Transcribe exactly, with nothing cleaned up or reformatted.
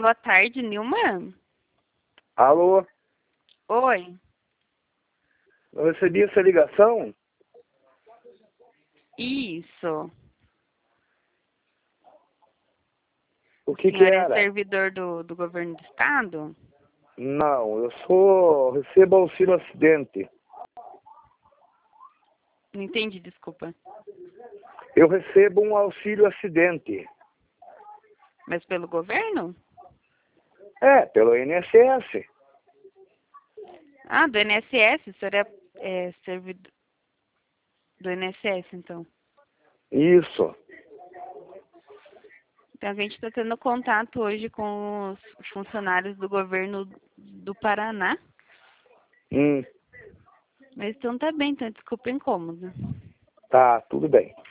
boa tarde, Nilma. Alô? Oi. Eu recebi essa ligação? Isso. O que O que senhor é era? servidor do, do governo do estado? Não, eu sou... recebo auxílio acidente. Não entendi, desculpa. Eu recebo um auxílio acidente. Mas pelo governo? É, pelo I N S S. Ah, do I N S S? O senhor é, é servidor do I N S S, então. Isso. Então a gente está tendo contato hoje com os funcionários do governo do Paraná. Hum, Mas então tá bem, então desculpa o incômodo. tá, tudo bem.